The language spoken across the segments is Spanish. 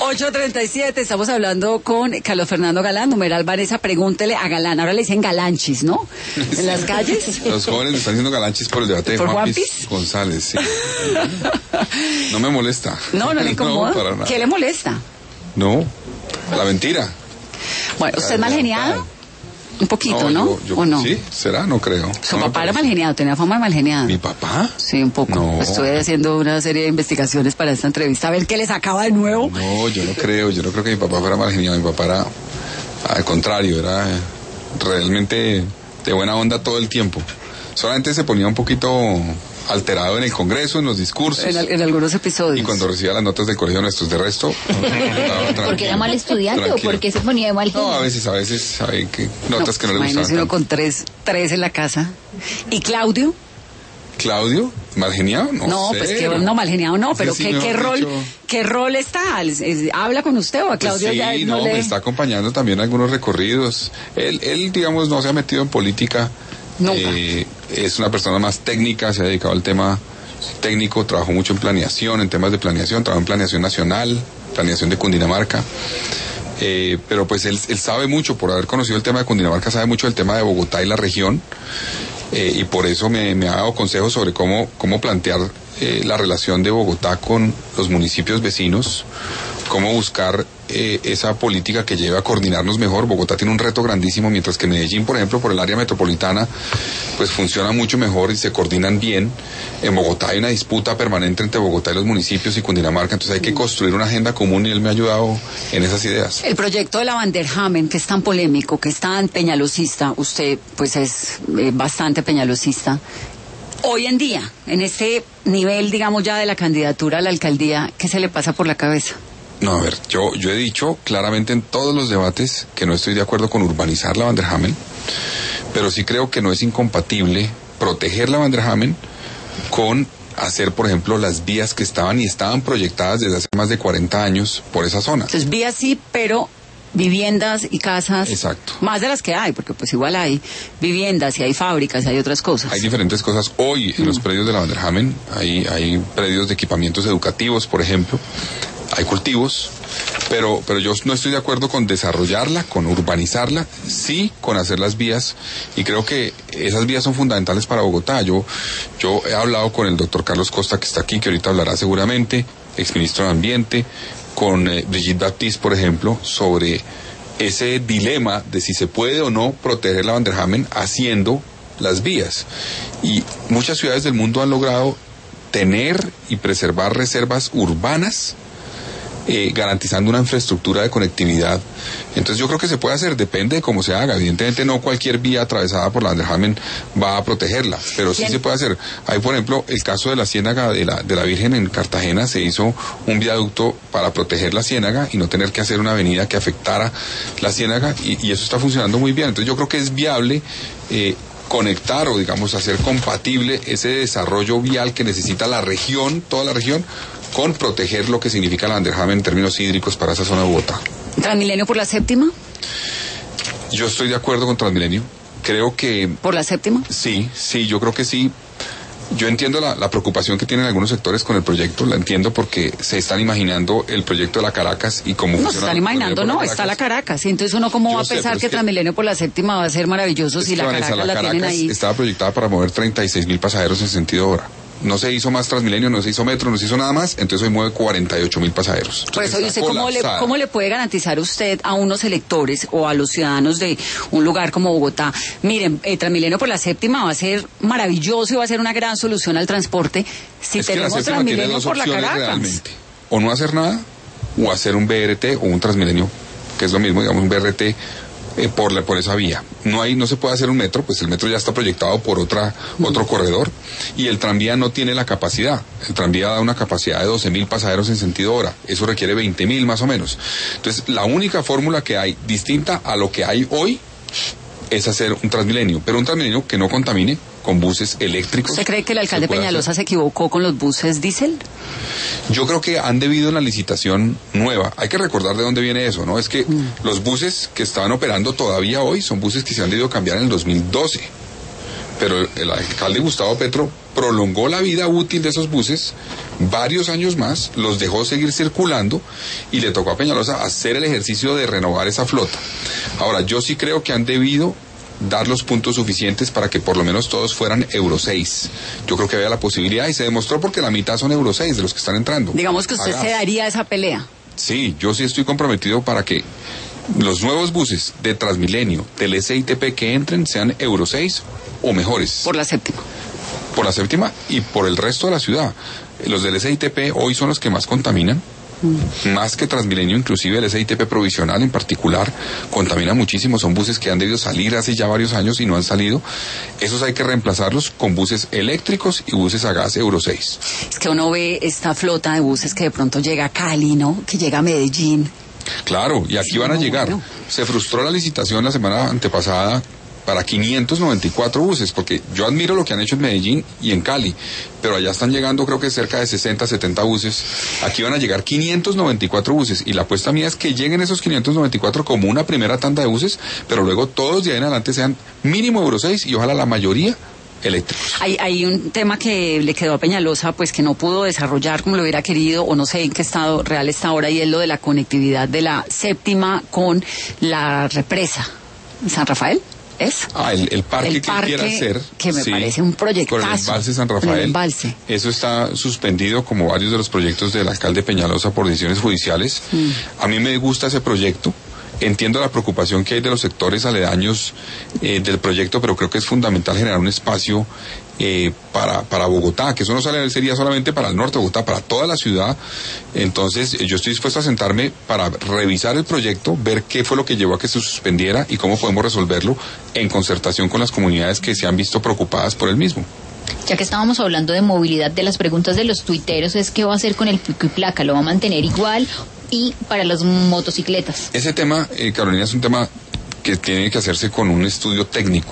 8:37, estamos hablando con Carlos Fernando Galán, numeral Vanessa, pregúntele a Galán. Ahora le dicen galanchis, ¿no? En las calles. Los jóvenes me están diciendo galanchis por el debate de Juanpis González, sí. No me molesta. No le incomoda. No, para nada. ¿Qué le molesta? No, la mentira. Bueno, ¿usted es mal geniado? Un poquito, ¿no? Yo, ¿O no? Sí, ¿será? No creo. Su papá era mal geniado, tenía fama de mal geniado. ¿Mi papá? Sí, un poco. No. Estuve haciendo una serie de investigaciones para esta entrevista, a ver qué le sacaba de nuevo. No, yo no creo que mi papá fuera mal geniado. Mi papá era, al contrario, era realmente de buena onda todo el tiempo. Solamente se ponía un poquito alterado en el Congreso, en los discursos. En algunos episodios. Y cuando recibía las notas del colegio nuestros, de resto... ¿Porque era mal estudiante o porque se ponía de mal genio? No, a veces, sabe que notas que no le gustaban. Imagínese uno con tres en la casa. ¿Y Claudio? ¿Claudio? ¿Mal geniado? No, pues que no, mal geniado no, pero sí, ¿qué rol está? ¿Habla con usted o a Claudio pues sí, ya no le...? me está acompañando también algunos recorridos. Él, digamos, no se ha metido en política. Nunca. Es una persona más técnica, se ha dedicado al tema técnico, trabajó mucho en planeación, en temas de planeación, trabajó en planeación nacional, planeación de Cundinamarca. Pero pues él sabe mucho, por haber conocido el tema de Cundinamarca, sabe mucho del tema de Bogotá y la región. Y por eso me ha dado consejos sobre cómo plantear la relación de Bogotá con los municipios vecinos, cómo buscar esa política que lleve a coordinarnos mejor. Bogotá tiene un reto grandísimo, mientras que Medellín, por ejemplo, por el área metropolitana, pues funciona mucho mejor y se coordinan bien. En Bogotá hay una disputa permanente entre Bogotá y los municipios y Cundinamarca, entonces hay que construir una agenda común y él me ha ayudado en esas ideas. El proyecto de la Vanderhamen, que es tan polémico, que es tan peñalosista, usted pues es bastante peñalosista. Hoy en día, en este nivel, digamos ya de la candidatura a la alcaldía, ¿qué se le pasa por la cabeza? No, a ver, yo he dicho claramente en todos los debates que no estoy de acuerdo con urbanizar la Vanderhamen, pero sí creo que no es incompatible proteger la Vanderhamen con hacer, por ejemplo, las vías que estaban proyectadas desde hace más de 40 años por esa zona. Entonces, vías sí, pero viviendas y casas. Exacto. Más de las que hay, porque pues igual hay viviendas y hay fábricas y hay otras cosas. Hay diferentes cosas. Hoy en los predios de la Vanderhamen hay predios de equipamientos educativos, por ejemplo. Hay cultivos, pero yo no estoy de acuerdo con desarrollarla, con urbanizarla, sí con hacer las vías, y creo que esas vías son fundamentales para Bogotá. Yo he hablado con el doctor Carlos Costa, que está aquí, que ahorita hablará seguramente, exministro de Ambiente, con Brigitte Baptiste, por ejemplo, sobre ese dilema de si se puede o no proteger la Vanderhamen haciendo las vías. Y muchas ciudades del mundo han logrado tener y preservar reservas urbanas, garantizando una infraestructura de conectividad. Entonces yo creo que se puede hacer, depende de cómo se haga. Evidentemente no cualquier vía atravesada por la Vanderhamen va a protegerla, pero sí se puede hacer. Hay, por ejemplo, el caso de la Ciénaga de la Virgen en Cartagena. Se hizo un viaducto para proteger la Ciénaga y no tener que hacer una avenida que afectara la Ciénaga, y eso está funcionando muy bien. Entonces yo creo que es viable conectar o, digamos, hacer compatible ese desarrollo vial que necesita la región, toda la región, con proteger lo que significa la Vanderhamen en términos hídricos para esa zona de Bogotá. ¿Transmilenio por la séptima? Yo estoy de acuerdo con Transmilenio. Creo que... ¿Por la séptima? Sí, yo creo que sí. Yo entiendo la preocupación que tienen algunos sectores con el proyecto, la entiendo porque se están imaginando el proyecto de la Caracas y cómo funciona. No, se están imaginando, no, está la Caracas. Y entonces uno cómo va a pensar que Transmilenio por la séptima va a ser maravilloso si la Caracas la tienen ahí. Estaba proyectada para mover 36,000 pasajeros en sentido hora. No se hizo más Transmilenio, no se hizo metro, no se hizo nada más, entonces hoy mueve 48,000 pasajeros. Por eso, ¿y usted cómo le puede garantizar usted a unos electores o a los ciudadanos de un lugar como Bogotá? Miren, Transmilenio por la séptima va a ser maravilloso y va a ser una gran solución al transporte si tenemos Transmilenio por la Caracas. Realmente. O no hacer nada, o hacer un BRT o un Transmilenio, que es lo mismo, digamos, un BRT por esa vía. No se puede hacer un metro, pues el metro ya está proyectado por otro corredor, y el tranvía no tiene la capacidad. El tranvía da una capacidad de 12,000 pasajeros en sentido hora. Eso requiere 20,000 más o menos. Entonces, la única fórmula que hay distinta a lo que hay hoy es hacer un Transmilenio, pero un Transmilenio que no contamine, con buses eléctricos. ¿Usted cree que el alcalde Peñalosa se equivocó con los buses diésel? Yo creo que han debido en la licitación nueva. Hay que recordar de dónde viene eso, ¿no? Es que los buses que estaban operando todavía hoy son buses que se han debido cambiar en el 2012. pero el alcalde Gustavo Petro prolongó la vida útil de esos buses varios años más, los dejó seguir circulando y le tocó a Peñalosa hacer el ejercicio de renovar esa flota. Ahora, yo sí creo que han debido dar los puntos suficientes para que por lo menos todos fueran Euro 6. Yo creo que había la posibilidad y se demostró porque la mitad son Euro 6 de los que están entrando. Digamos que usted se daría esa pelea. Sí, yo sí estoy comprometido para que los nuevos buses de Transmilenio, del SITP que entren sean Euro 6 o mejores. Por la séptima. Por la séptima y por el resto de la ciudad. Los del SITP hoy son los que más contaminan. Más que Transmilenio, inclusive el SITP provisional en particular contamina muchísimo. Son buses que han debido salir hace ya varios años y no han salido. Esos hay que reemplazarlos con buses eléctricos y buses a gas Euro 6. Es que uno ve esta flota de buses que de pronto llega a Cali, ¿no? Que llega a Medellín. Claro, y aquí van a llegar. Bueno. Se frustró la licitación la semana antepasada para 594 buses, porque yo admiro lo que han hecho en Medellín y en Cali, pero allá están llegando creo que cerca de 60, 70 buses. Aquí van a llegar 594 buses, y la apuesta mía es que lleguen esos 594 como una primera tanda de buses, pero luego todos de ahí en adelante sean mínimo Euro 6 y ojalá la mayoría eléctricos. Hay un tema que le quedó a Peñalosa, pues que no pudo desarrollar como lo hubiera querido, o no sé en qué estado real está ahora, y es lo de la conectividad de la séptima con la represa San Rafael. ¿Es? El parque que quiere hacer. Que me parece un proyectazo. Con el embalse San Rafael. El embalse. Eso está suspendido como varios de los proyectos del alcalde Peñalosa por decisiones judiciales. A mí me gusta ese proyecto. Entiendo la preocupación que hay de los sectores aledaños del proyecto, pero creo que es fundamental generar un espacio para Bogotá, que eso no sería solamente para el norte de Bogotá, para toda la ciudad. Entonces yo estoy dispuesto a sentarme para revisar el proyecto, ver qué fue lo que llevó a que se suspendiera y cómo podemos resolverlo en concertación con las comunidades que se han visto preocupadas por el mismo. Ya que estábamos hablando de movilidad, de las preguntas de los tuiteros es qué va a hacer con el pico y placa, ¿lo va a mantener igual? Y para las motocicletas. Ese tema, Carolina, es un tema que tiene que hacerse con un estudio técnico.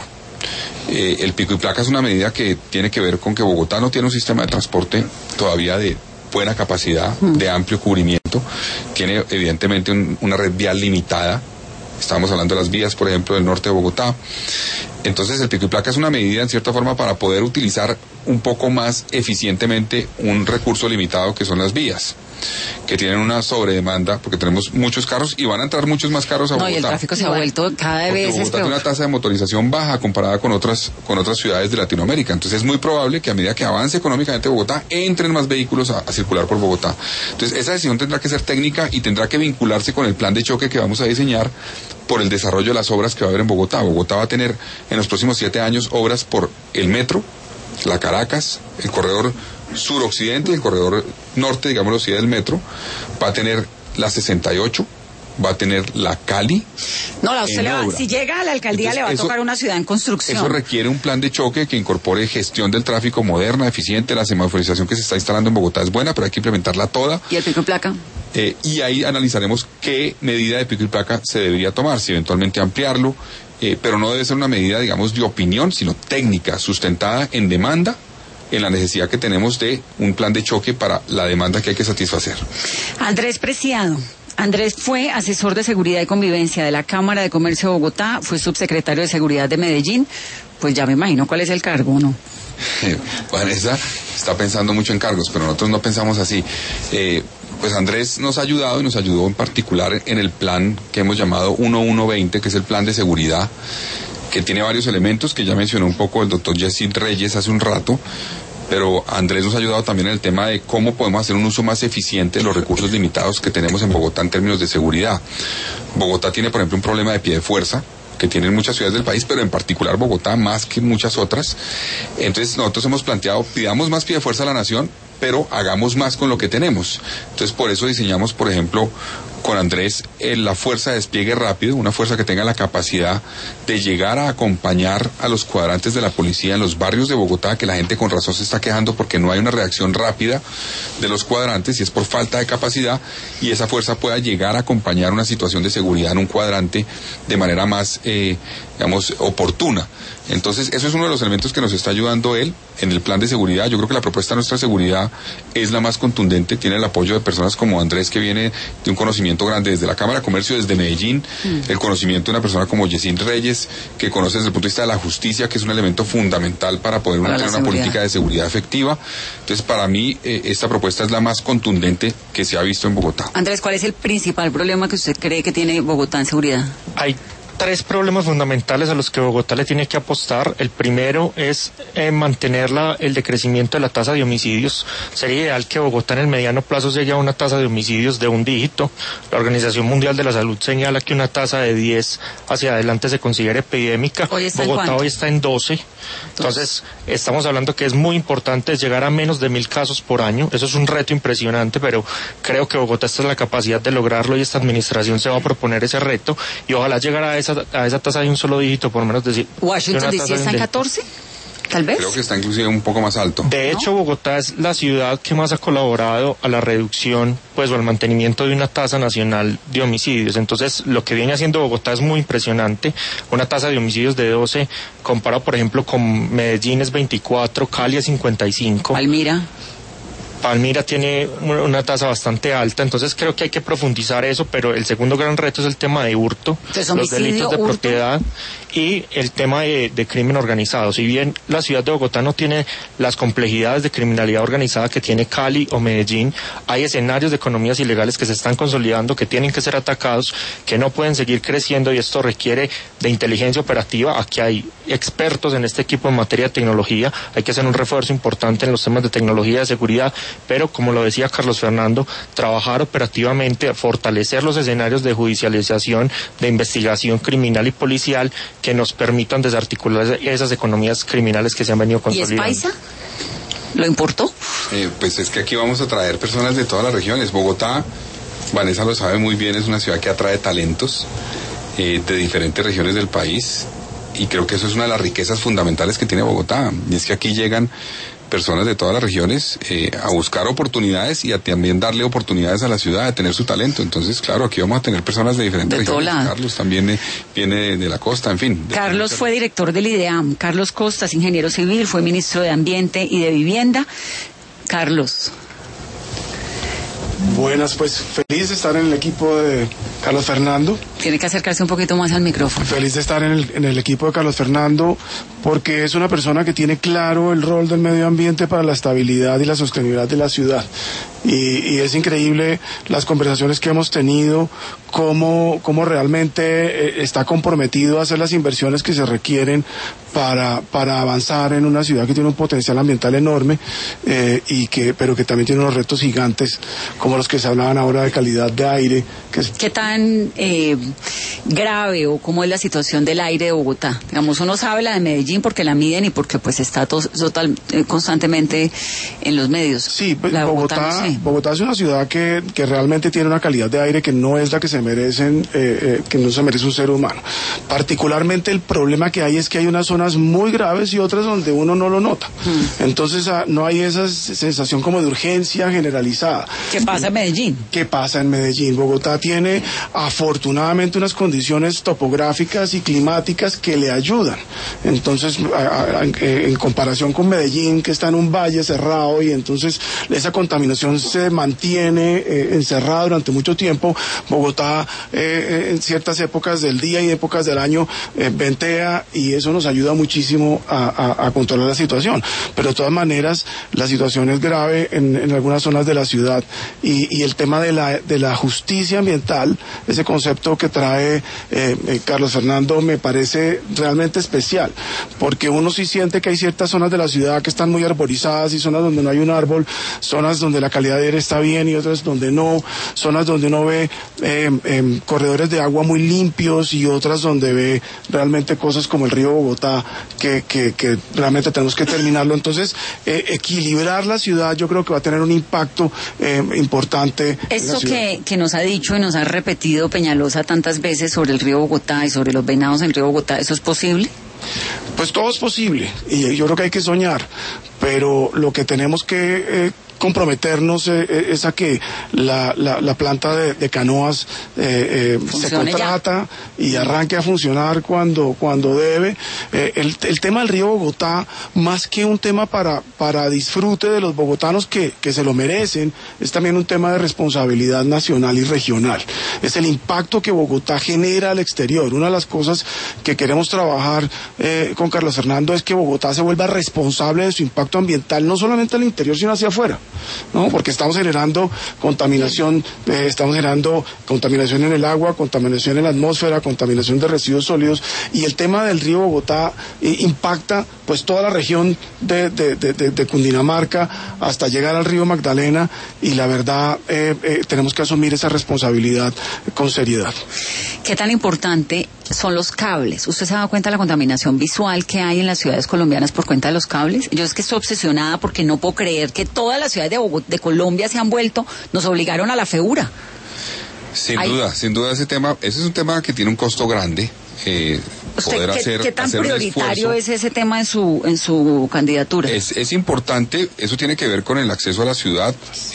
El pico y placa es una medida que tiene que ver con que Bogotá no tiene un sistema de transporte todavía de buena capacidad, de amplio cubrimiento. Tiene evidentemente una red vial limitada. Estamos hablando de las vías, por ejemplo, del norte de Bogotá. Entonces el pico y placa es una medida, en cierta forma, para poder utilizar un poco más eficientemente un recurso limitado que son las vías, que tienen una sobredemanda, porque tenemos muchos carros y van a entrar muchos más carros a Bogotá. No, y el tráfico se ha vuelto cada vez Bogotá tiene una tasa de motorización baja comparada con otras ciudades de Latinoamérica. Entonces es muy probable que a medida que avance económicamente Bogotá, entren más vehículos a circular por Bogotá. Entonces esa decisión tendrá que ser técnica y tendrá que vincularse con el plan de choque que vamos a diseñar por el desarrollo de las obras que va a haber en Bogotá. Bogotá va a tener en los próximos 7 años obras por el metro, la Caracas, el corredor suroccidente y el corredor norte, digámoslo así, del metro. Va a tener la 68, va a tener la Cali. No, si llega a la alcaldía, entonces, le va a tocar una ciudad en construcción. Eso requiere un plan de choque que incorpore gestión del tráfico moderna, eficiente. La semaforización que se está instalando en Bogotá es buena, pero hay que implementarla toda. ¿Y el pico y placa? Y ahí analizaremos qué medida de pico y placa se debería tomar, si eventualmente ampliarlo, pero no debe ser una medida, digamos, de opinión, sino técnica, sustentada en demanda, en la necesidad que tenemos de un plan de choque para la demanda que hay que satisfacer. Andrés Preciado. Andrés fue asesor de seguridad y convivencia de la Cámara de Comercio de Bogotá, fue subsecretario de Seguridad de Medellín, pues ya me imagino cuál es el cargo, ¿no? Vanessa está pensando mucho en cargos, pero nosotros no pensamos así. Pues Andrés nos ha ayudado y nos ayudó en particular en el plan que hemos llamado 1120, que es el plan de seguridad, que tiene varios elementos que ya mencionó un poco el doctor Jesse Reyes hace un rato, pero Andrés nos ha ayudado también en el tema de cómo podemos hacer un uso más eficiente de los recursos limitados que tenemos en Bogotá en términos de seguridad. Bogotá tiene, por ejemplo, un problema de pie de fuerza, que tienen muchas ciudades del país, pero en particular Bogotá más que muchas otras. Entonces nosotros hemos planteado, pidamos más pie de fuerza a la nación, pero hagamos más con lo que tenemos. Entonces por eso diseñamos, por ejemplo, con Andrés, la fuerza de despliegue rápido, una fuerza que tenga la capacidad de llegar a acompañar a los cuadrantes de la policía en los barrios de Bogotá, que la gente con razón se está quejando porque no hay una reacción rápida de los cuadrantes y es por falta de capacidad, y esa fuerza pueda llegar a acompañar una situación de seguridad en un cuadrante de manera más, digamos, oportuna. Entonces, eso es uno de los elementos que nos está ayudando él en el plan de seguridad. Yo creo que la propuesta de nuestra seguridad es la más contundente, tiene el apoyo de personas como Andrés, que viene de un conocimiento conocimiento grande desde la Cámara de Comercio, desde Medellín, el conocimiento de una persona como Yesin Reyes, que conoce desde el punto de vista de la justicia, que es un elemento fundamental para poder tener una política de seguridad efectiva. Entonces, para mí, esta propuesta es la más contundente que se ha visto en Bogotá. Andrés, ¿cuál es el principal problema que usted cree que tiene Bogotá en seguridad? Hay tres problemas fundamentales a los que Bogotá le tiene que apostar. El primero es mantener el decrecimiento de la tasa de homicidios. Sería ideal que Bogotá en el mediano plazo llegue a una tasa de homicidios de 1 dígito. La Organización Mundial de la Salud señala que una tasa de 10 hacia adelante se considera epidémica. Bogotá hoy está en 12. Entonces, estamos hablando que es muy importante llegar a menos de 1.000 casos por año. Eso es un reto impresionante, pero creo que Bogotá está en la capacidad de lograrlo y esta administración se va a proponer ese reto y ojalá llegar a esa tasa de un solo dígito, por lo menos decir. ¿Washington DC está en 14? Tal vez. Creo que está inclusive un poco más alto. De hecho, Bogotá es la ciudad que más ha colaborado a la reducción, pues, o al mantenimiento de una tasa nacional de homicidios. Entonces, lo que viene haciendo Bogotá es muy impresionante. Una tasa de homicidios de 12, comparado, por ejemplo, con Medellín es 24, Cali es 55. Palmira tiene una tasa bastante alta, entonces creo que hay que profundizar eso, pero el segundo gran reto es el tema de hurto, los delitos de propiedad y el tema de crimen organizado. Si bien la ciudad de Bogotá no tiene las complejidades de criminalidad organizada que tiene Cali o Medellín, hay escenarios de economías ilegales que se están consolidando, que tienen que ser atacados, que no pueden seguir creciendo y esto requiere de inteligencia operativa. Aquí hay expertos en este equipo en materia de tecnología, hay que hacer un refuerzo importante en los temas de tecnología, de seguridad, pero como lo decía Carlos Fernando, trabajar operativamente, fortalecer los escenarios de judicialización, de investigación criminal y policial que nos permitan desarticular esas economías criminales que se han venido consolidando. ¿Y es paisa? ¿Lo importó? Pues es que aquí vamos a traer personas de todas las regiones. Bogotá, Vanessa lo sabe muy bien, es una ciudad que atrae talentos de diferentes regiones del país y creo que eso es una de las riquezas fundamentales que tiene Bogotá, y es que aquí llegan personas de todas las regiones a buscar oportunidades y a también darle oportunidades a la ciudad de tener su talento. Entonces, claro, aquí vamos a tener personas de diferentes regiones. Carlos también viene de la costa, en fin. Carlos fue director del IDEAM. Carlos Costas, ingeniero civil, fue ministro de Ambiente y de Vivienda. Carlos. Buenas, pues feliz de estar en el equipo de Carlos Fernando. Tiene que acercarse un poquito más al micrófono. Feliz de estar en el equipo de Carlos Fernando porque es una persona que tiene claro el rol del medio ambiente para la estabilidad y la sostenibilidad de la ciudad. Y es increíble las conversaciones que hemos tenido, cómo realmente está comprometido a hacer las inversiones que se requieren para avanzar en una ciudad que tiene un potencial ambiental enorme, pero que también tiene unos retos gigantes como los que se hablaban ahora de calidad de aire. ¿Qué tan grave o cómo es la situación del aire de Bogotá? Digamos, uno sabe la de Medellín porque la miden y porque pues está constantemente en los medios. Sí, pues, Bogotá es una ciudad que realmente tiene una calidad de aire que no es la que se merecen, que no se merece un ser humano. Particularmente el problema que hay es que hay unas zonas muy graves y otras donde uno no lo nota. Entonces no hay esa sensación como de urgencia generalizada. ¿Qué pasa en Medellín? ¿Qué pasa en Medellín? Bogotá tiene afortunadamente unas condiciones topográficas y climáticas que le ayudan. Entonces, en comparación con Medellín, que está en un valle cerrado y entonces esa contaminación se mantiene encerrada durante mucho tiempo, Bogotá en ciertas épocas del día y épocas del año ventea y eso nos ayuda muchísimo a controlar la situación. Pero de todas maneras, la situación es grave en algunas zonas de la ciudad y el tema de la justicia ambiental, ese concepto que trae Carlos Fernando, me parece realmente especial, porque uno sí siente que hay ciertas zonas de la ciudad que están muy arborizadas y zonas donde no hay un árbol, zonas donde la calidad de aire está bien y otras donde no, zonas donde uno ve corredores de agua muy limpios y otras donde ve realmente cosas como el río Bogotá que realmente tenemos que terminarlo. Entonces, equilibrar la ciudad yo creo que va a tener un impacto importante. Esto que nos ha dicho y nos ha repetido Peñalosa tantas veces sobre el río Bogotá y sobre los venados en el río Bogotá, ¿eso es posible? Pues todo es posible y yo creo que hay que soñar, pero lo que tenemos que comprometernos es a que la planta de canoas se contrata y arranque a funcionar cuando debe. El tema del río Bogotá, más que un tema para disfrute de los bogotanos que se lo merecen, es también un tema de responsabilidad nacional y regional. Es el impacto que Bogotá genera al exterior. Una de las cosas que queremos trabajar con Carlos Fernando es que Bogotá se vuelva responsable de su impacto ambiental, no solamente al interior, sino hacia afuera, ¿no? Porque estamos generando contaminación en el agua, contaminación en la atmósfera, contaminación de residuos sólidos, y el tema del río Bogotá impacta pues toda la región de Cundinamarca hasta llegar al río Magdalena, y la verdad tenemos que asumir esa responsabilidad con seriedad. ¿Qué tan importante son los cables? ¿Usted se ha dado cuenta de la contaminación visual que hay en las ciudades colombianas por cuenta de los cables? Yo es que estoy obsesionada porque no puedo creer que todas las ciudades de Colombia se han vuelto, nos obligaron a la feura. Sin duda ese es un tema que tiene un costo grande. ¿Qué tan prioritario es ese tema en su candidatura? Es importante, eso tiene que ver con el acceso a la ciudad.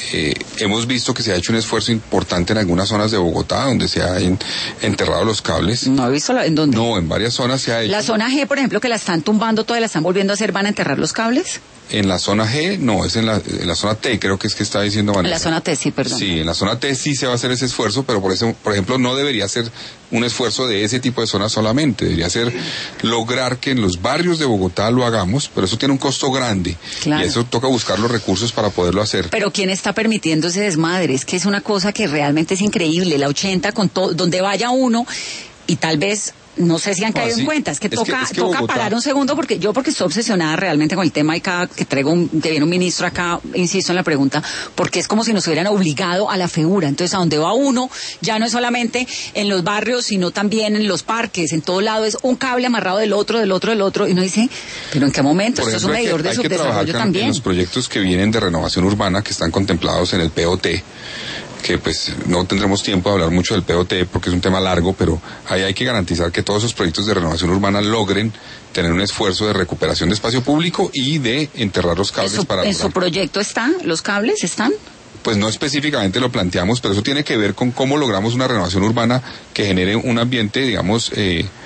Hemos visto que se ha hecho un esfuerzo importante en algunas zonas de Bogotá donde se han enterrado los cables. No he visto ¿en dónde? No, en varias zonas se ha hecho. La zona G, por ejemplo, que la están tumbando, toda la están volviendo a hacer, ¿van a enterrar los cables? En la zona G, no, es en la zona T, creo que es que está diciendo Vanessa. En la zona T, sí, perdón. Sí, en la zona T sí se va a hacer ese esfuerzo, pero por ejemplo, no debería ser un esfuerzo de ese tipo de zonas solamente, debería ser lograr que en los barrios de Bogotá lo hagamos, pero eso tiene un costo grande, claro. Y eso toca buscar los recursos para poderlo hacer. Pero ¿quién está permitiendo ese desmadre? Es que es una cosa que realmente es increíble, la 80 con todo, donde vaya uno, y tal vez... No sé si han caído en cuenta, es que toca Bogotá... parar un segundo porque estoy obsesionada realmente con el tema, y cada que que viene un ministro acá, insisto en la pregunta, porque es como si nos hubieran obligado a la feura. Entonces, a donde va uno, ya no es solamente en los barrios, sino también en los parques, en todo lado es un cable amarrado del otro, y uno dice, ¿pero en qué momento? Esto es un medidor de subdesarrollo también. En los proyectos que vienen de renovación urbana, que están contemplados en el POT, que pues no tendremos tiempo de hablar mucho del POT porque es un tema largo, pero ahí hay que garantizar que todos esos proyectos de renovación urbana logren tener un esfuerzo de recuperación de espacio público y de enterrar los cables ¿En su proyecto están? ¿Los cables están? Pues no específicamente lo planteamos, pero eso tiene que ver con cómo logramos una renovación urbana que genere un ambiente, digamos,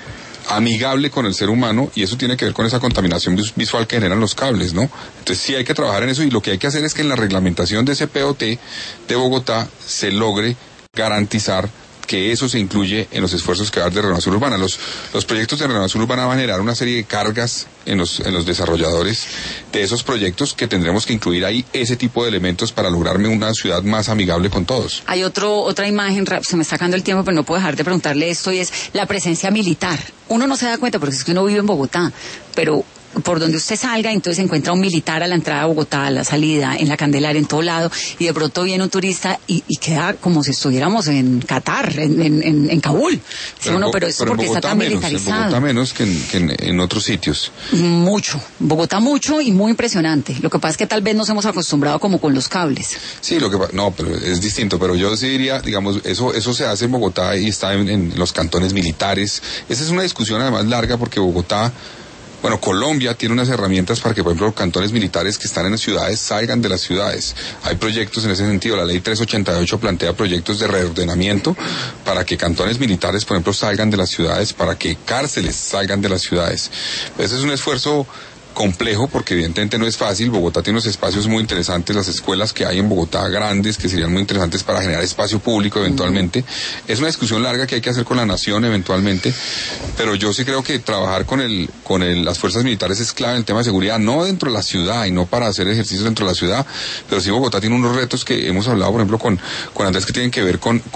amigable con el ser humano, y eso tiene que ver con esa contaminación visual que generan los cables, ¿no? Entonces sí hay que trabajar en eso, y lo que hay que hacer es que en la reglamentación de ese POT de Bogotá se logre garantizar que eso se incluye en los esfuerzos que va a dar de renovación urbana. Los proyectos de renovación urbana van a generar una serie de cargas en los desarrolladores de esos proyectos, que tendremos que incluir ahí ese tipo de elementos para lograrme una ciudad más amigable con todos. Hay otra imagen, se me está sacando el tiempo, pero no puedo dejar de preguntarle esto, y es la presencia militar. Uno no se da cuenta porque es que uno vive en Bogotá, pero por donde usted salga, entonces encuentra un militar a la entrada de Bogotá, a la salida, en la Candelaria, en todo lado, y de pronto viene un turista y queda como si estuviéramos en Qatar, en Kabul. Pero esto porque está tan militarizado. En Bogotá menos que en otros sitios. Mucho. Bogotá mucho y muy impresionante. Lo que pasa es que tal vez nos hemos acostumbrado como con los cables. Sí, no, pero es distinto. Pero yo sí diría, digamos, eso se hace en Bogotá y está en los cantones militares. Esa es una discusión además larga, porque Bogotá... Bueno, Colombia tiene unas herramientas para que, por ejemplo, los cantones militares que están en las ciudades salgan de las ciudades. Hay proyectos en ese sentido. La ley 388 plantea proyectos de reordenamiento para que cantones militares, por ejemplo, salgan de las ciudades, para que cárceles salgan de las ciudades. Ese es un esfuerzo complejo, porque evidentemente no es fácil. Bogotá tiene unos espacios muy interesantes, las escuelas que hay en Bogotá grandes, que serían muy interesantes para generar espacio público eventualmente. Es una discusión larga que hay que hacer con la nación eventualmente, pero yo sí creo que trabajar con las fuerzas militares es clave en el tema de seguridad, no dentro de la ciudad y no para hacer ejercicios dentro de la ciudad, pero sí Bogotá tiene unos retos que hemos hablado, por ejemplo, con Andrés, que tienen que ver con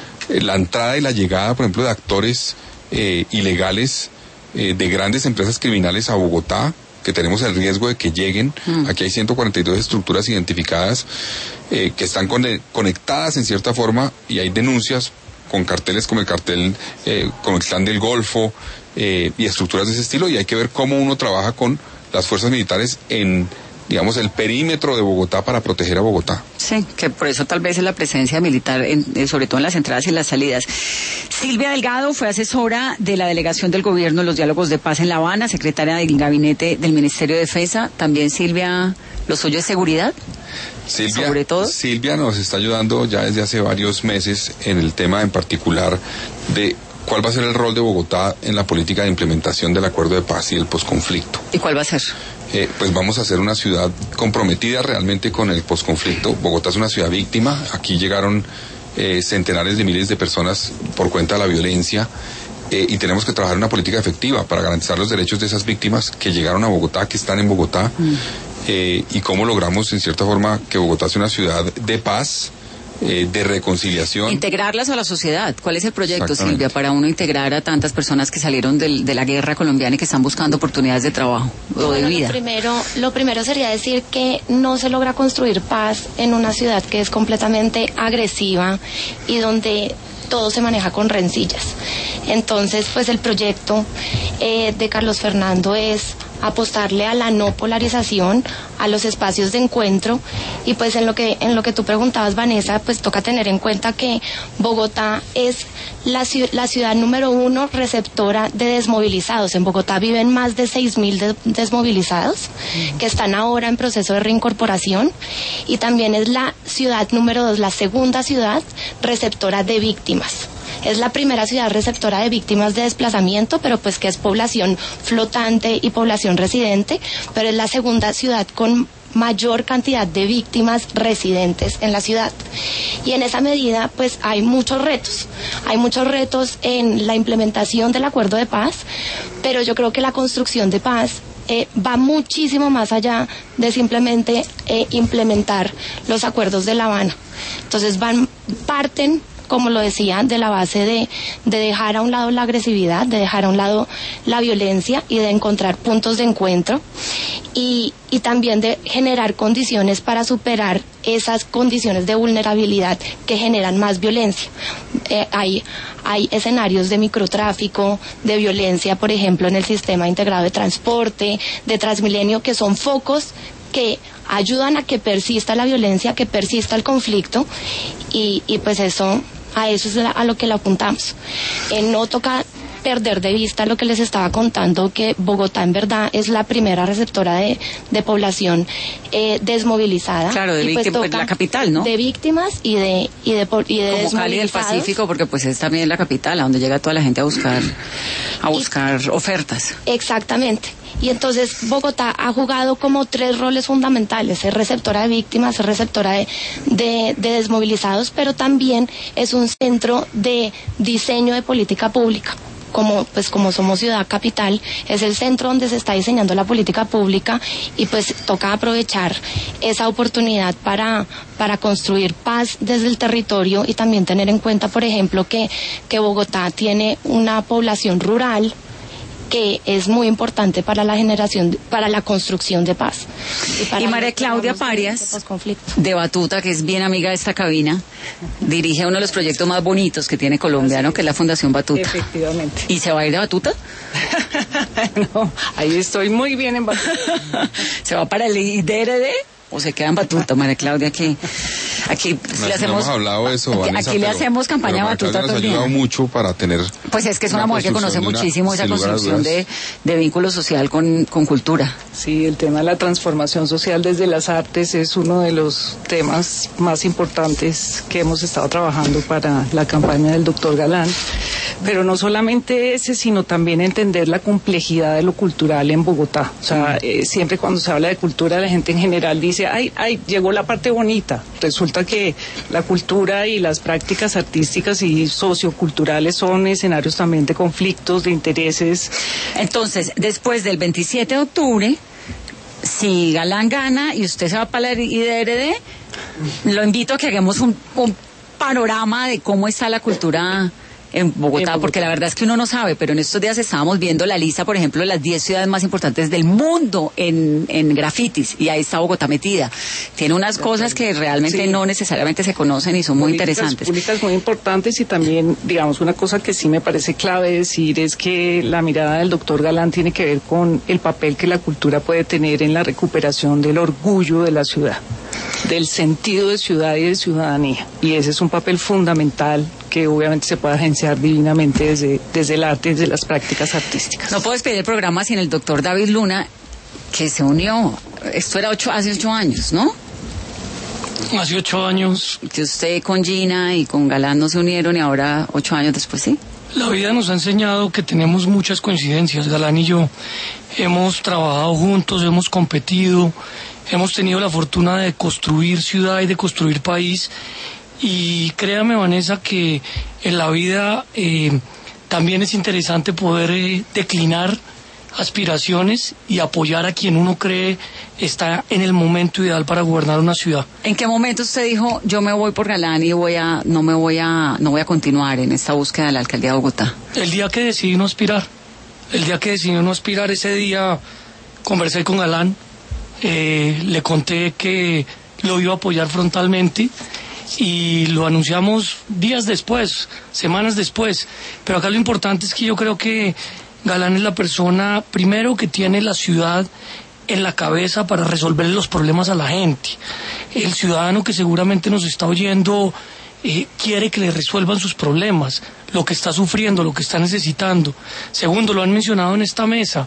la entrada y la llegada, por ejemplo, de actores ilegales de grandes empresas criminales a Bogotá, que tenemos el riesgo de que lleguen. Aquí hay 142 estructuras identificadas que están conectadas en cierta forma, y hay denuncias con carteles como el cartel, como el Clan del Golfo, y estructuras de ese estilo, y hay que ver cómo uno trabaja con las fuerzas militares en, digamos, el perímetro de Bogotá para proteger a Bogotá. Sí, que por eso tal vez es la presencia militar, sobre todo en las entradas y las salidas. Silvia Delgado fue asesora de la delegación del gobierno en los diálogos de paz en La Habana, secretaria del gabinete del Ministerio de Defensa. También, Silvia, ¿lo suyo es seguridad? sobre todo. Silvia nos está ayudando ya desde hace varios meses en el tema en particular de cuál va a ser el rol de Bogotá en la política de implementación del acuerdo de paz y el posconflicto. ¿Y cuál va a ser? Pues vamos a ser una ciudad comprometida realmente con el posconflicto. Bogotá es una ciudad víctima. Aquí llegaron centenares de miles de personas por cuenta de la violencia. Y tenemos que trabajar una política efectiva para garantizar los derechos de esas víctimas que llegaron a Bogotá, que están en Bogotá, y cómo logramos, en cierta forma, que Bogotá sea una ciudad de paz, de reconciliación. Integrarlas a la sociedad. ¿Cuál es el proyecto, Silvia, para uno integrar a tantas personas que salieron de la guerra colombiana y que están buscando oportunidades de trabajo o de vida? Lo primero sería decir que no se logra construir paz en una ciudad que es completamente agresiva y donde todo se maneja con rencillas. Entonces, pues el proyecto de Carlos Fernando es apostarle a la no polarización, a los espacios de encuentro, y pues en lo que tú preguntabas, Vanessa, pues toca tener en cuenta que Bogotá es la ciudad número 1 receptora de desmovilizados. En Bogotá viven más de 6.000 desmovilizados que están ahora en proceso de reincorporación, y también es la ciudad número 2, la segunda ciudad receptora de víctimas. Es la primera ciudad receptora de víctimas de desplazamiento, pero pues que es población flotante y población residente, pero es la segunda ciudad con mayor cantidad de víctimas residentes en la ciudad. Y en esa medida, pues hay muchos retos. Hay muchos retos en la implementación del acuerdo de paz, pero yo creo que la construcción de paz va muchísimo más allá de simplemente implementar los acuerdos de La Habana. Entonces parten, como lo decía, de la base de dejar a un lado la agresividad, de dejar a un lado la violencia y de encontrar puntos de encuentro, y también de generar condiciones para superar esas condiciones de vulnerabilidad que generan más violencia. Hay escenarios de microtráfico, de violencia, por ejemplo, en el sistema integrado de transporte, de Transmilenio, que son focos que ayudan a que persista la violencia, que persista el conflicto, y pues a eso es a lo que le apuntamos. No toca perder de vista lo que les estaba contando, que Bogotá en verdad es la primera receptora de población desmovilizada. Claro, de víctimas, pues la capital, ¿no? De víctimas y de como Cali del Pacífico, porque pues es también la capital, a donde llega toda la gente a buscar ofertas. Exactamente. Y entonces Bogotá ha jugado como 3 roles fundamentales: es receptora de víctimas, es receptora de desmovilizados, pero también es un centro de diseño de política pública. Como somos ciudad capital, es el centro donde se está diseñando la política pública, y pues toca aprovechar esa oportunidad para construir paz desde el territorio, y también tener en cuenta, por ejemplo, que Bogotá tiene una población rural que es muy importante para la construcción de paz. Y María Claudia Parias, de Batuta, que es bien amiga de esta cabina, dirige uno de los proyectos más bonitos que tiene Colombia, ¿no? Que es la Fundación Batuta. Efectivamente. ¿Y se va a ir de Batuta? No, ahí estoy muy bien en Batuta. ¿Se va para el IDRD? ¿O se queda en Batuta, María Claudia? Aquí le hacemos... No hemos hablado de eso, Vanessa, aquí le hacemos campaña a Batuta todo el día. Nos ha ayudado mucho para tener... Pues es que es una mujer que conoce muchísimo esa construcción de vínculo social con cultura. Sí, el tema de la transformación social desde las artes es uno de los temas más importantes que hemos estado trabajando para la campaña del doctor Galán. Pero no solamente ese, sino también entender la complejidad de lo cultural en Bogotá. O sea, siempre cuando se habla de cultura, la gente en general dice, ay, llegó la parte bonita. Resulta que la cultura y las prácticas artísticas y socioculturales son escenarios también de conflictos, de intereses. Entonces, después del 27 de octubre, si Galán gana y usted se va para la IDRD, lo invito a que hagamos un panorama de cómo está la cultura en Bogotá, porque la verdad es que uno no sabe, pero en estos días estábamos viendo la lista, por ejemplo, de las 10 ciudades más importantes del mundo en grafitis, y ahí está Bogotá metida. Tiene unas cosas que realmente no necesariamente se conocen y son muy interesantes. Públicas muy importantes, y también, digamos, una cosa que sí me parece clave decir es que la mirada del doctor Galán tiene que ver con el papel que la cultura puede tener en la recuperación del orgullo de la ciudad, del sentido de ciudad y de ciudadanía, y ese es un papel fundamental que obviamente se puede agenciar divinamente desde el arte, desde las prácticas artísticas. No puedo despedir el programa sin el doctor David Luna, que se unió, esto era hace 8 años, ¿no? Hace 8 años. Que usted con Gina y con Galán no se unieron y ahora 8 años después sí. La vida nos ha enseñado que tenemos muchas coincidencias. Galán y yo hemos trabajado juntos, hemos competido, hemos tenido la fortuna de construir ciudad y de construir país. Y créame, Vanessa, que en la vida también es interesante poder declinar aspiraciones y apoyar a quien uno cree está en el momento ideal para gobernar una ciudad. ¿En qué momento usted dijo, yo me voy por Galán y no voy a continuar en esta búsqueda de la alcaldía de Bogotá? El día que decidí no aspirar. Ese día conversé con Galán, le conté que lo iba a apoyar frontalmente y lo anunciamos días después, semanas después. Pero acá lo importante es que yo creo que Galán es la persona, primero, que tiene la ciudad en la cabeza para resolver los problemas a la gente. El ciudadano que seguramente nos está oyendo quiere que le resuelvan sus problemas, lo que está sufriendo, lo que está necesitando. Segundo, lo han mencionado en esta mesa,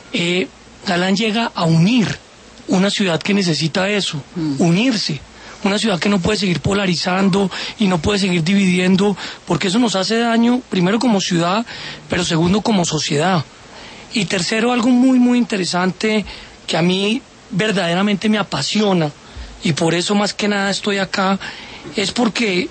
Galán llega a unir una ciudad que necesita eso, unirse. Una ciudad que no puede seguir polarizando y no puede seguir dividiendo, porque eso nos hace daño, primero como ciudad, pero segundo como sociedad. Y tercero, algo muy, muy interesante que a mí verdaderamente me apasiona, y por eso más que nada estoy acá, es porque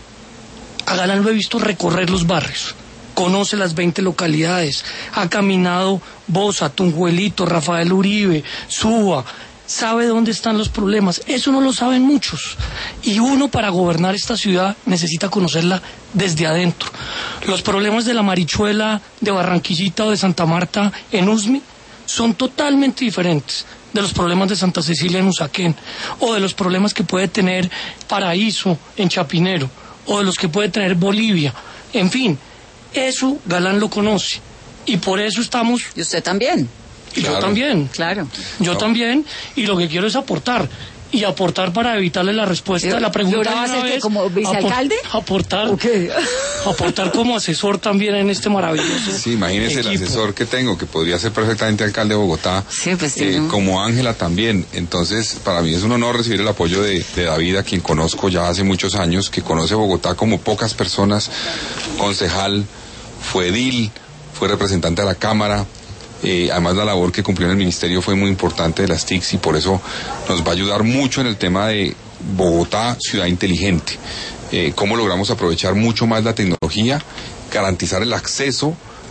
a Galán lo he visto recorrer los barrios. Conoce las 20 localidades, ha caminado Bosa, Tunjuelito, Rafael Uribe, Suba, sabe dónde están los problemas. Eso no lo saben muchos. Y uno, para gobernar esta ciudad, necesita conocerla desde adentro. Los problemas de la Marichuela, de Barranquillita o de Santa Marta en Usme son totalmente diferentes de los problemas de Santa Cecilia en Usaquén, o de los problemas que puede tener Paraíso en Chapinero, o de los que puede tener Bolivia. En fin, eso Galán lo conoce. Y por eso estamos... ¿Y usted también? Y claro. Yo también. Claro. Yo también, y lo que quiero es aportar. Y aportar para evitarle la respuesta a la pregunta. ¿Va a ser como vicealcalde? Aportar. Okay. Aportar como asesor también en este maravilloso. Sí, imagínese equipo. El asesor que tengo, que podría ser perfectamente alcalde de Bogotá. Sí, pues como Ángela también. Entonces, para mí es un honor recibir el apoyo de David, a quien conozco ya hace muchos años, que conoce Bogotá como pocas personas. Concejal, fue edil, fue representante de la Cámara. Además, la labor que cumplió en el ministerio fue muy importante de las TICs, y por eso nos va a ayudar mucho en el tema de Bogotá, ciudad inteligente. Cómo logramos aprovechar mucho más la tecnología, garantizar el acceso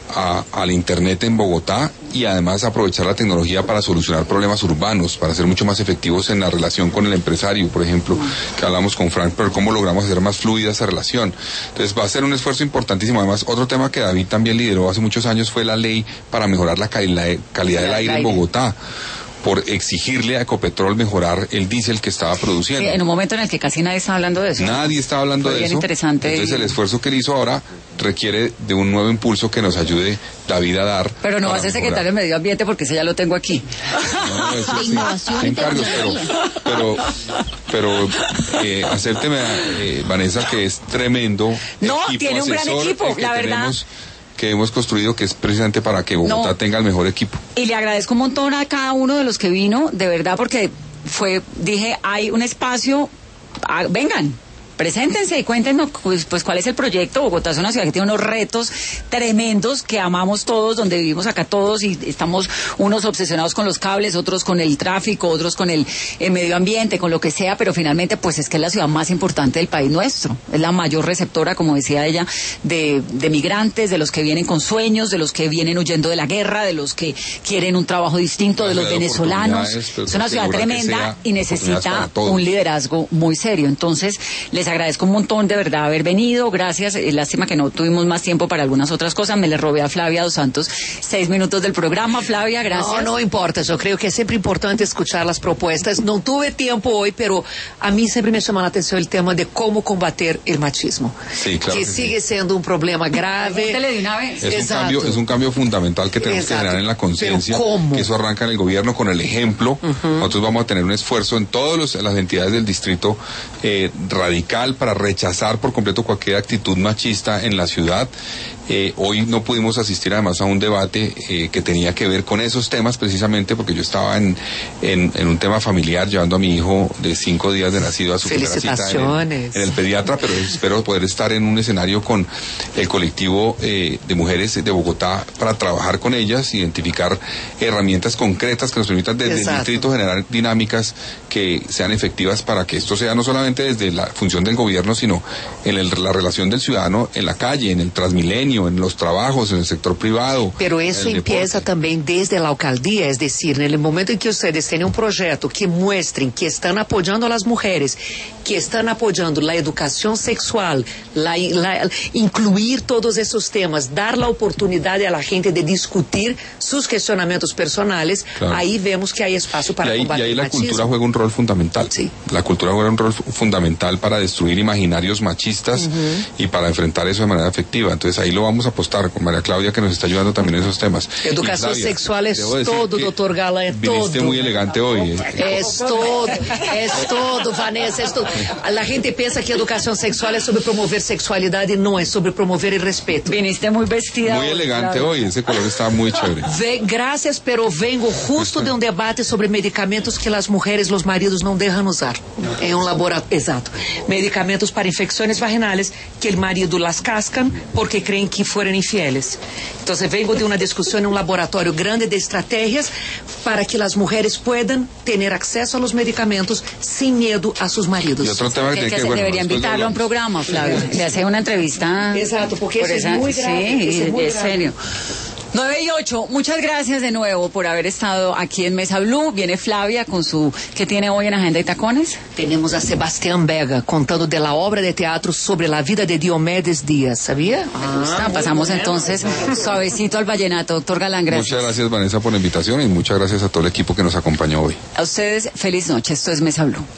al Internet en Bogotá, y además aprovechar la tecnología para solucionar problemas urbanos, para ser mucho más efectivos en la relación con el empresario, por ejemplo, que hablamos con Frank, pero cómo logramos hacer más fluida esa relación. Entonces va a ser un esfuerzo importantísimo. Además, otro tema que David también lideró hace muchos años fue la ley para mejorar la calidad del aire en Bogotá, por exigirle a Ecopetrol mejorar el diésel que estaba produciendo. Sí, en un momento en el que casi nadie está hablando de eso. Nadie está hablando de eso. Interesante. Entonces el esfuerzo que él hizo ahora requiere de un nuevo impulso que nos ayude David a dar. Pero no va a ser secretario de Medio Ambiente, porque ese ya lo tengo aquí. No, eso sí, encargos, pero acépteme, Vanessa, que es tremendo. No, tiene un gran equipo, la verdad. Que hemos construido, que es precisamente para que Bogotá tenga el mejor equipo. Y le agradezco un montón a cada uno de los que vino, de verdad, porque dije, hay un espacio, vengan, preséntense y cuéntenos pues cuál es el proyecto. Bogotá es una ciudad que tiene unos retos tremendos que amamos todos, donde vivimos acá todos, y estamos unos obsesionados con los cables, otros con el tráfico, otros con el medio ambiente, con lo que sea, pero finalmente pues es que es la ciudad más importante del país nuestro, es la mayor receptora, como decía ella, de migrantes, de los que vienen con sueños, de los que vienen huyendo de la guerra, de los que quieren un trabajo distinto, de los venezolanos. Es una ciudad tremenda y necesita un liderazgo muy serio. Entonces, les agradezco un montón de verdad haber venido, gracias. Lástima que no tuvimos más tiempo para algunas otras cosas. Me le robé a Flavia dos Santos 6 minutos del programa. Flavia, gracias. No importa, yo creo que es siempre importante escuchar las propuestas. No tuve tiempo hoy, pero a mí siempre me llama la atención el tema de cómo combatir el machismo. Sí, claro que sigue siendo un problema grave. De una vez. Es un cambio fundamental que tenemos que generar en la conciencia. Que eso arranca en el gobierno con el ejemplo. Nosotros vamos a tener un esfuerzo en todas las entidades del distrito radical para rechazar por completo cualquier actitud machista en la ciudad. Hoy no pudimos asistir además a un debate que tenía que ver con esos temas precisamente porque yo estaba en un tema familiar llevando a mi hijo de 5 días de nacido a su primera cita en el pediatra, pero espero poder estar en un escenario con el colectivo de mujeres de Bogotá para trabajar con ellas, identificar herramientas concretas que nos permitan desde el distrito generar dinámicas que sean efectivas para que esto sea no solamente desde la función del gobierno, sino en la relación del ciudadano en la calle, en el Transmilenio, en los trabajos, en el sector privado. Pero eso empieza también desde la alcaldía, es decir, en el momento en que ustedes tienen un proyecto que muestren que están apoyando a las mujeres, que están apoyando la educación sexual, incluir todos esos temas, dar la oportunidad a la gente de discutir sus cuestionamientos personales, claro. Ahí vemos que hay espacio para combatir y ahí el la machismo. Cultura juega un rol fundamental. Sí. La cultura juega un rol fundamental para destruir imaginarios machistas y para enfrentar eso de manera efectiva. Entonces ahí lo vamos a apostar con María Claudia, que nos está ayudando también en esos temas. Educación sexual es todo, doctor Galán, es todo. Viniste muy elegante hoy. Es todo, Vanessa, es todo. La gente piensa que educación sexual es sobre promover sexualidad y no, es sobre promover el respeto. Viniste muy vestida. Muy elegante hoy, ese color está muy chévere. Gracias, pero vengo justo de un debate sobre medicamentos que las mujeres, los maridos no dejan usar. En un laboratorio, exacto. Medicamentos para infecciones vaginales que el marido las cascan porque creen que fueron infieles. Entonces vengo de una discusión en un laboratorio grande de estrategias para que las mujeres puedan tener acceso a los medicamentos sin miedo a sus maridos. Y otro tema que debería invitarlo a un programa, Flavio. Le hace una entrevista. Exacto, porque eso es muy grave. Sí, es serio. 9:08, muchas gracias de nuevo por haber estado aquí en Mesa Blue. Viene Flavia con su... ¿Qué tiene hoy en Agenda y Tacones? Tenemos a Sebastián Vega contando de la obra de teatro sobre la vida de Diomedes Díaz, ¿sabía? Pasamos entonces suavecito al vallenato. Doctor Galán, gracias. Muchas gracias, Vanessa, por la invitación y muchas gracias a todo el equipo que nos acompañó hoy. A ustedes, feliz noche. Esto es Mesa Blue.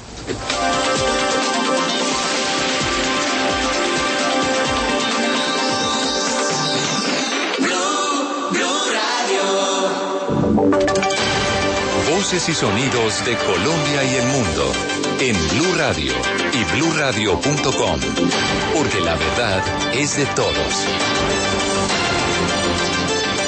Voces y sonidos de Colombia y el mundo en Blue Radio y bluradio.com, porque la verdad es de todos.